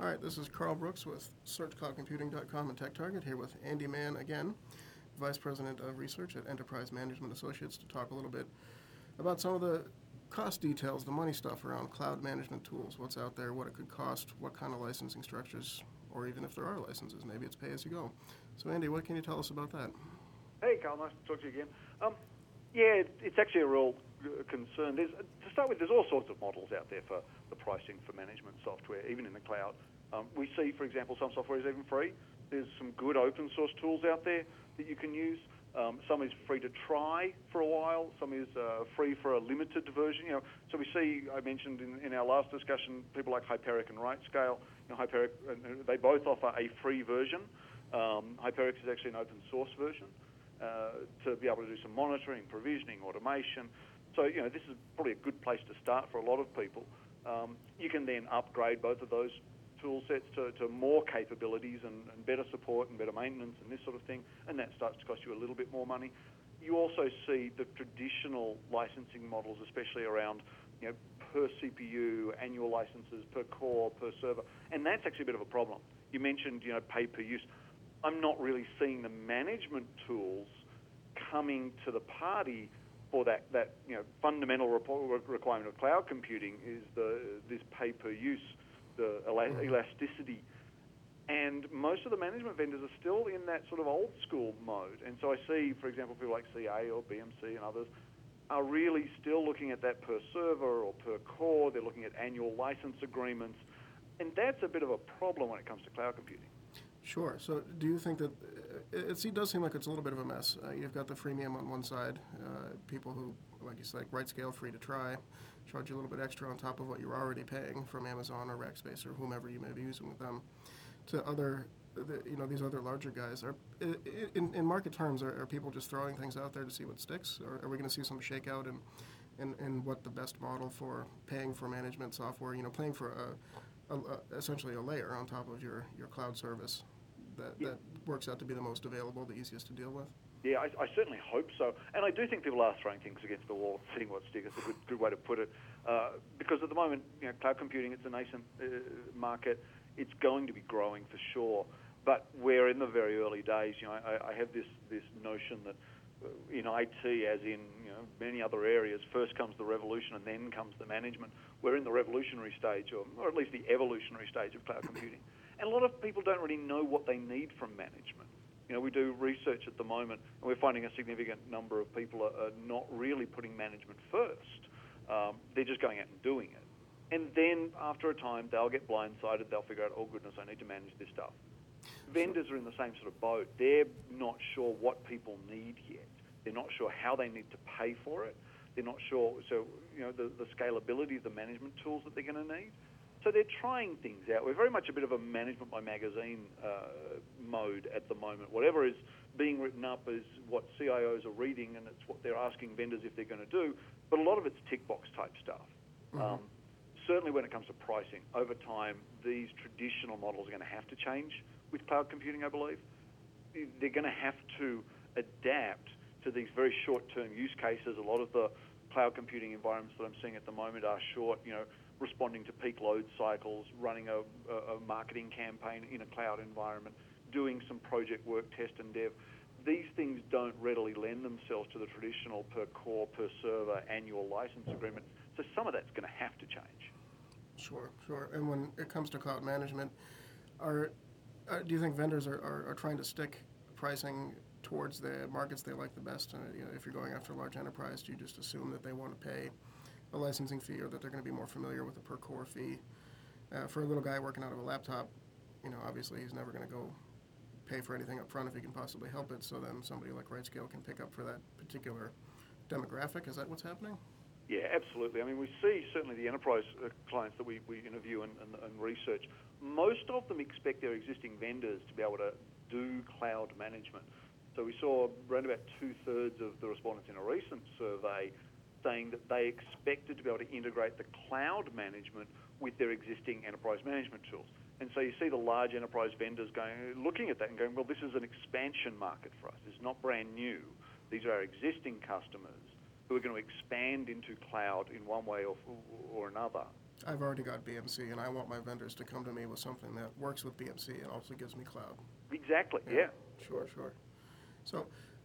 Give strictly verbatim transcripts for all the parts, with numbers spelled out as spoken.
All right, this is Carl Brooks with search cloud computing dot com and TechTarget here with Andy Mann again, Vice President of Research at Enterprise Management Associates, to talk a little bit about some of the cost details, the money stuff around cloud management tools, what's out there, what it could cost, what kind of licensing structures, or even if there are licenses, maybe it's pay as you go. So Andy, what can you tell us about that? Hey, Carl, nice to talk to you again. Um, yeah, it, it's actually a real uh, concern. There's, to start with, there's all sorts of models out there for the pricing for management software, even in the cloud. Um, we see, for example, some software is even free. There's some good open source tools out there that you can use. Um, some is free to try for a while. Some is uh, free for a limited version. You know, so we see. I mentioned in, in our last discussion, people like Hyperic and RightScale. You know, Hyperic, uh, they both offer a free version. Um, Hyperic is actually an open source version uh, to be able to do some monitoring, provisioning, automation. So you know, this is probably a good place to start for a lot of people. Um, you can then upgrade both of those tool sets to, to more capabilities and, and better support and better maintenance and this sort of thing, and that starts to cost you a little bit more money. You also see the traditional licensing models, especially around you know per C P U, annual licenses, per core, per server, and that's actually a bit of a problem. You mentioned you know pay per use. I'm not really seeing the management tools coming to the party for that, that you know fundamental requirement of cloud computing is the this pay per use, the elasticity. And most of the management vendors are still in that sort of old school mode. And so I see, for example, people like C A or B M C and others are really still looking at that per server or per core. They're looking at annual license agreements. And that's a bit of a problem when it comes to cloud computing. Sure. So do you think that it, it does seem like it's a little bit of a mess? Uh, you've got the freemium on one side, uh, people who, like you said, like RightScale, free to try, charge you a little bit extra on top of what you're already paying from Amazon or Rackspace or whomever you may be using with them, to other, the, you know, these other larger guys. Are in, in market terms, are, are people just throwing things out there to see what sticks, or are we going to see some shakeout in, in, in what the best model for paying for management software, you know, paying for a, a, a essentially a layer on top of your, your cloud service that, Yeah. that works out to be the most available, the easiest to deal with? Yeah, I, I certainly hope so. And I do think people are throwing things against the wall, seeing what sticks. It's a good, good way to put it. Uh, because at the moment, you know, cloud computing, it's a nascent uh, market. It's going to be growing for sure. But we're in the very early days. You know, I, I have this, this notion that in I T, as in you know many other areas, first comes the revolution and then comes the management. We're in the revolutionary stage, or, or at least the evolutionary stage of cloud computing. And a lot of people don't really know what they need from management. You know, we do research at the moment, and we're finding a significant number of people are, are not really putting management first. Um, they're just going out and doing it. And then after a time, they'll get blindsided. They'll figure out, oh, goodness, I need to manage this stuff. Vendors are in the same sort of boat. They're not sure what people need yet. They're not sure how they need to pay for it. They're not sure, so, you know, the, the scalability of the management tools that they're going to need. So they're trying things out. We're very much a bit of a management by magazine uh, mode at the moment. Whatever is being written up is what C I Os are reading, and it's what they're asking vendors if they're going to do. But a lot of it's tick box type stuff. Mm-hmm. Um, certainly when it comes to pricing, over time, these traditional models are going to have to change with cloud computing, I believe. They're going to have to adapt to these very short-term use cases. A lot of the cloud computing environments that I'm seeing at the moment are short, you know, responding to peak load cycles, running a, a, a marketing campaign in a cloud environment, doing some project work, test and dev. These things don't readily lend themselves to the traditional per core, per server, annual license agreement. So some of that's going to have to change. Sure, sure. And when it comes to cloud management, are uh, do you think vendors are, are, are trying to stick pricing towards the markets they like the best? Uh, you know, if you're going after a large enterprise, do you just assume that they want to pay a licensing fee, or that they're going to be more familiar with a per core fee? Uh, for a little guy working out of a laptop, you know, obviously he's never going to go pay for anything up front if he can possibly help it. So then somebody like RightScale can pick up for that particular demographic. Is that what's happening? Yeah, absolutely. I mean, we see certainly the enterprise uh, clients that we, we interview and, and, and research, most of them expect their existing vendors to be able to do cloud management. So we saw around about two-thirds of the respondents in a recent survey saying that they expected to be able to integrate the cloud management with their existing enterprise management tools. And so you see the large enterprise vendors going, looking at that and going, well, this is an expansion market for us. It's not brand new. These are our existing customers who are going to expand into cloud in one way or, or another. I've already got B M C, and I want my vendors to come to me with something that works with B M C and also gives me cloud. Exactly, yeah. Sure, sure. So,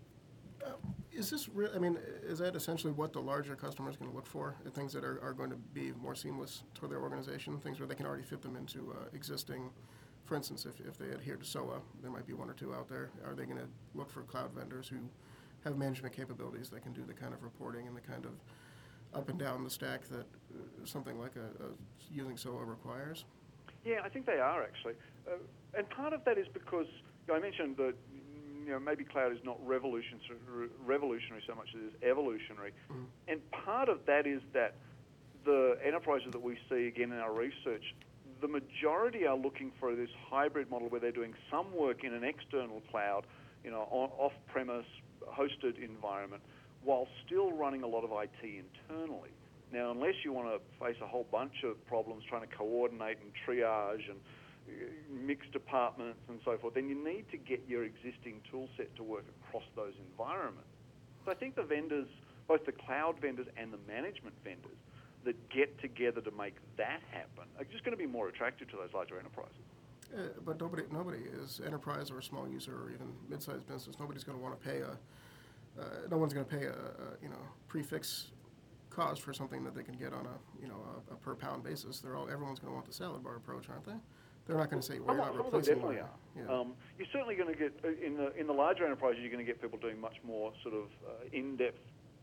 uh, is this real? I mean, is that essentially what the larger customer is going to look for? Uh, Things that are, are going to be more seamless to their organization, things where they can already fit them into uh, existing. For instance, if, if they adhere to S O A, there might be one or two out there. Are they going to look for cloud vendors who have management capabilities that can do the kind of reporting and the kind of up and down the stack that uh, something like a, a using S O A requires? Yeah, I think they are actually, uh, and part of that is because you know, I mentioned that you know maybe cloud is not revolutionary, revolutionary so much as it is evolutionary, mm-hmm. and part of that is that the enterprises that we see again in our research, the majority are looking for this hybrid model where they're doing some work in an external cloud, you know, on, off-premise hosted environment, while still running a lot of I T internally. Now, unless you want to face a whole bunch of problems trying to coordinate and triage and mix departments and so forth, then you need to get your existing tool set to work across those environments. So I think the vendors, both the cloud vendors and the management vendors, that get together to make that happen are just going to be more attractive to those larger enterprises. Uh, but nobody, nobody is enterprise or a small user or even mid-sized business. Nobody's going to want to pay a. Uh, no one's going to pay a, a you know prefix cost for something that they can get on a you know a, a per pound basis. They're all everyone's going to want the salad bar approach, aren't they? They're not going to say we're not replacing. Some definitely are. Yeah. Um, you're certainly going to get in the in the larger enterprises. You're going to get people doing much more sort of uh, in-depth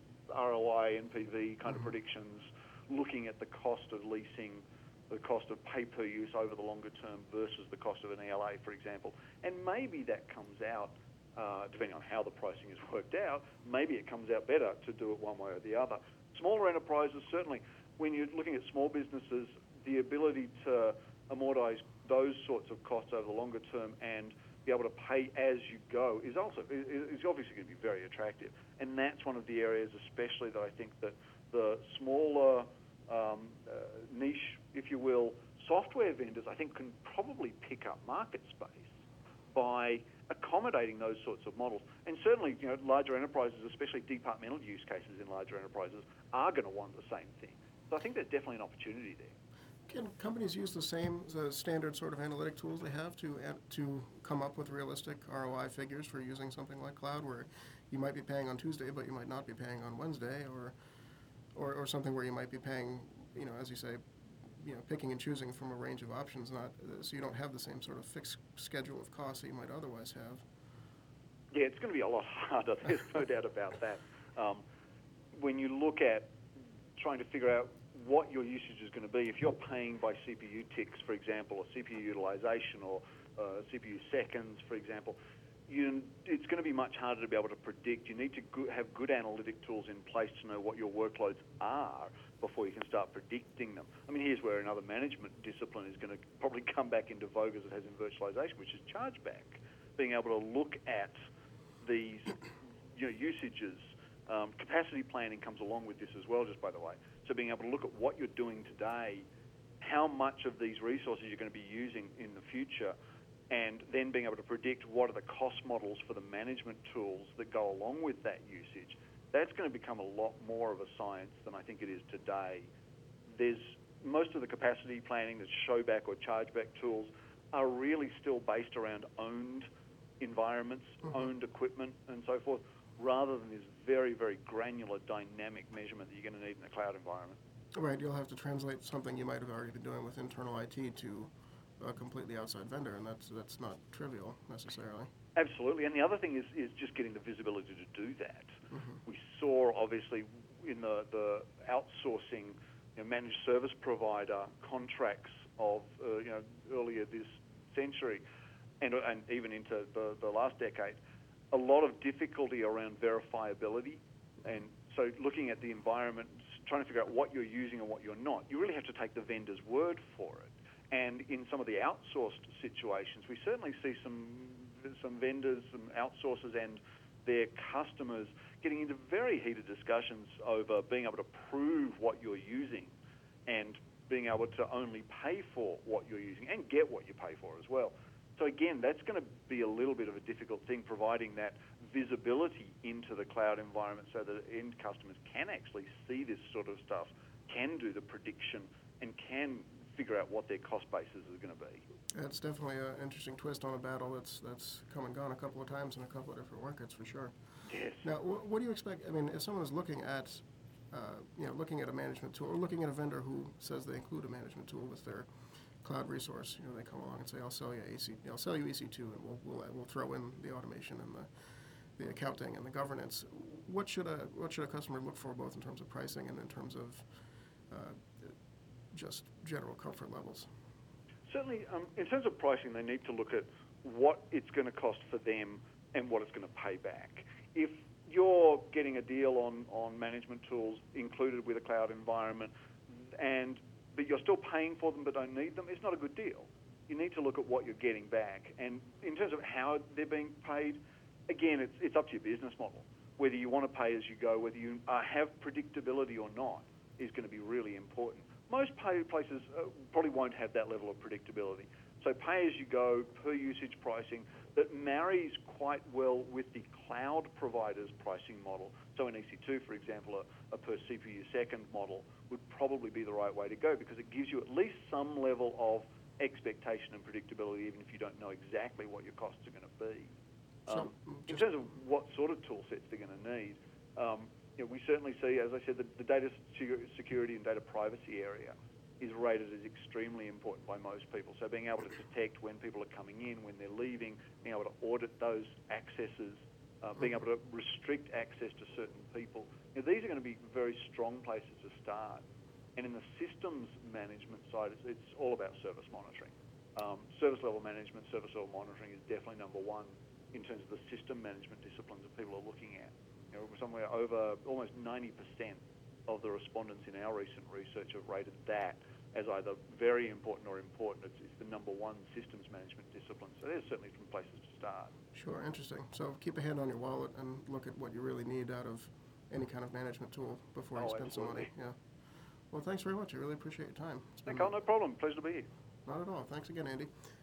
R O I, N P V kind mm-hmm. of predictions, looking at the cost of leasing, the cost of pay per use over the longer term versus the cost of an E L A, for example. And maybe that comes out, uh, depending on how the pricing is worked out, maybe it comes out better to do it one way or the other. Smaller enterprises, certainly, when you're looking at small businesses, the ability to amortize those sorts of costs over the longer term and be able to pay as you go is also is obviously going to be very attractive. And that's one of the areas especially that I think that the smaller um, uh, niche, if you will, software vendors, I think can probably pick up market space by accommodating those sorts of models. And certainly, you know, larger enterprises, especially departmental use cases in larger enterprises, are going to want the same thing. So I think there's definitely an opportunity there. Can companies use the same the standard sort of analytic tools they have to to come up with realistic R O I figures for using something like cloud, where you might be paying on Tuesday, but you might not be paying on Wednesday, or or, or something where you might be paying, you know, as you say, you know, picking and choosing from a range of options, not so you don't have the same sort of fixed schedule of costs that you might otherwise have. Yeah, it's going to be a lot harder. There's no doubt about that. Um, when you look at trying to figure out what your usage is going to be, if you're paying by C P U ticks, for example, or C P U utilization, or uh, C P U seconds, for example, you, it's going to be much harder to be able to predict. You need to go, have good analytic tools in place to know what your workloads are before you can start predicting them. I mean, here's where another management discipline is going to probably come back into vogue as it has in virtualization, which is chargeback. Being able to look at these you know, usages. Um, capacity planning comes along with this as well, just by the way. So being able to look at what you're doing today, how much of these resources you're going to be using in the future, and then being able to predict what are the cost models for the management tools that go along with that usage. That's going to become a lot more of a science than I think it is today. There's most of the capacity planning, the showback or chargeback tools, are really still based around owned environments, mm-hmm. owned equipment, and so forth, rather than this very, very granular dynamic measurement that you're going to need in a cloud environment. Right, you'll have to translate something you might have already been doing with internal I T to a completely outside vendor, and that's that's not trivial necessarily. Absolutely, and the other thing is, is just getting the visibility to do that. Mm-hmm. We saw, obviously, in the, the outsourcing, you know, managed service provider contracts of, uh, you know, earlier this century, and, and even into the, the last decade, a lot of difficulty around verifiability. And so looking at the environment, trying to figure out what you're using and what you're not, you really have to take the vendor's word for it. And in some of the outsourced situations, we certainly see some some vendors, some outsourcers and their customers getting into very heated discussions over being able to prove what you're using and being able to only pay for what you're using and get what you pay for as well. So again, that's going to be a little bit of a difficult thing, providing that visibility into the cloud environment so that end customers can actually see this sort of stuff, can do the prediction, and can figure out what their cost basis is going to be. It's definitely an interesting twist on a battle that's that's come and gone a couple of times in a couple of different markets for sure. Yes. Now, wh- what do you expect? I mean, if someone is looking at, uh, you know, looking at a management tool or looking at a vendor who says they include a management tool with their cloud resource, you know, they come along and say, "I'll sell you A C, I'll sell you E C two, and we'll we'll we'll throw in the automation and the the accounting and the governance." What should a what should a customer look for, both in terms of pricing and in terms of uh, just general comfort levels? Certainly, um, in terms of pricing, they need to look at what it's going to cost for them and what it's going to pay back. If you're getting a deal on, on management tools included with a cloud environment, and but you're still paying for them but don't need them, it's not a good deal. You need to look at what you're getting back. And in terms of how they're being paid, again, it's, it's up to your business model. Whether you want to pay as you go, whether you uh, have predictability or not, is going to be really important. Most pay places uh, probably won't have that level of predictability. So pay-as-you-go, per-usage pricing that marries quite well with the cloud provider's pricing model. So in E C two, for example, a, a per-C P U second model would probably be the right way to go, because it gives you at least some level of expectation and predictability, even if you don't know exactly what your costs are going to be. Um, So, in just- terms of what sort of tool sets they're going to need, um, you know, we certainly see, as I said, the, the data security and data privacy area is rated as extremely important by most people. So being able to detect when people are coming in, when they're leaving, being able to audit those accesses, uh, being able to restrict access to certain people. You know, these are going to be very strong places to start. And in the systems management side, it's, it's all about service monitoring. Um, service level management, service level monitoring is definitely number one in terms of the system management disciplines that people are looking at. You know, somewhere over almost ninety percent of the respondents in our recent research have rated that as either very important or important. It's, it's the number one systems management discipline. So there's certainly some places to start. Sure, interesting. So keep a hand on your wallet and look at what you really need out of any kind of management tool before you Oh, spend some money. absolutely. Yeah. Well, thanks very much. I really appreciate your time. It's Hey, been- Carl, no problem. Pleasure to be here. Not at all. Thanks again, Andy.